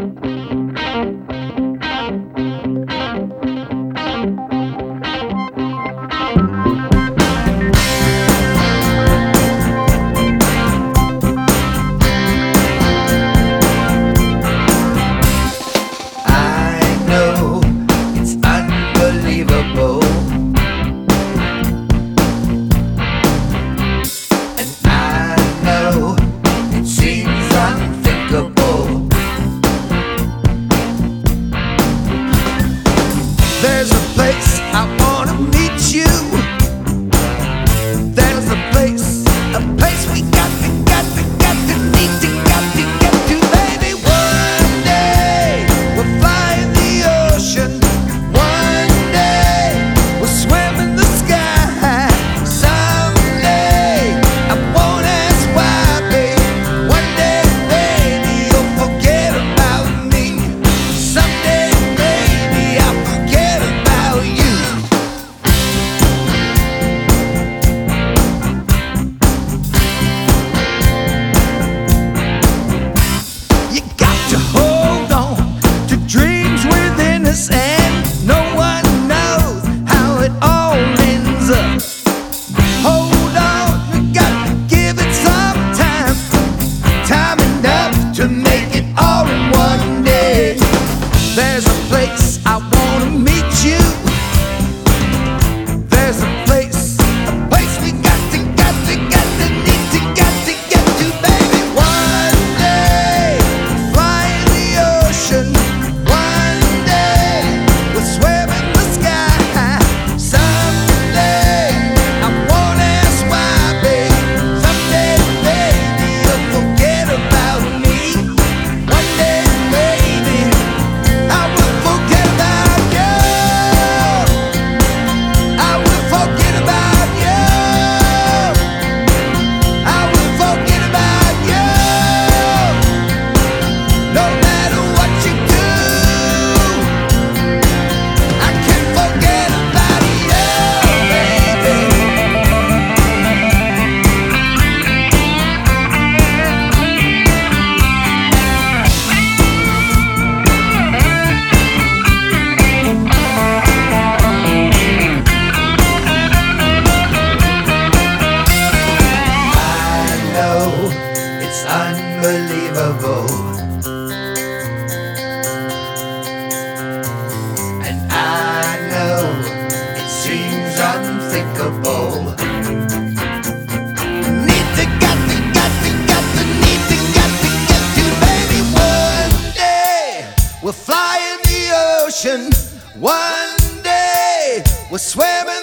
There's a place I wanna meet you. There's a place we got to need to get to, baby. One day we'll fly in the ocean. One day we'll swim in the sky. Someday I won't ask why, baby. One day, baby, you'll forget about me. Someday, baby, I'll forget about you. You got to hold on to dreams within us, and no one knows how it all ends up. Hold on, we got to give it some time, time enough to make it all in one day. There's a place I wanna meet you. There's a place we got to need to get to, baby. One day fly in the ocean. One day we'll swim in the sky. Someday I won't ask why, baby. Someday, baby, you'll forget about me. One day, baby, I will forget about you. I will forget about you. I will forget about you. No matter what you do, I can't forget about you, baby. I know it's unbelievable, and I know it seems unthinkable. Need to get to, baby. One day we'll fly in the ocean. One day we'll swim in